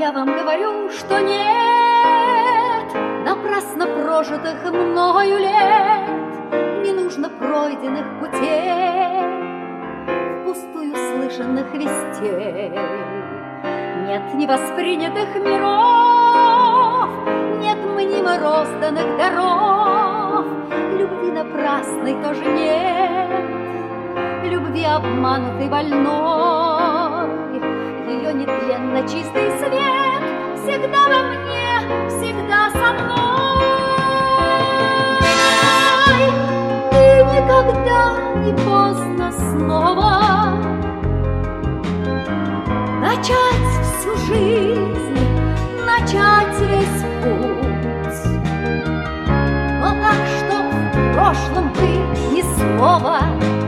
я вам говорю, что нет напрасно прожитых мною лет, не нужно пройденных путей, впустую слышанных вестей. Нет невоспринятых миров, нет мнимо розданных даров, любви напрасной тоже нет, любви обманутой больной. Ее нетленно чистый свет всегда во мне, всегда со мной. И никогда не поздно снова начать всю жизнь, начать весь путь. Но так, чтоб в прошлом быть ни слова,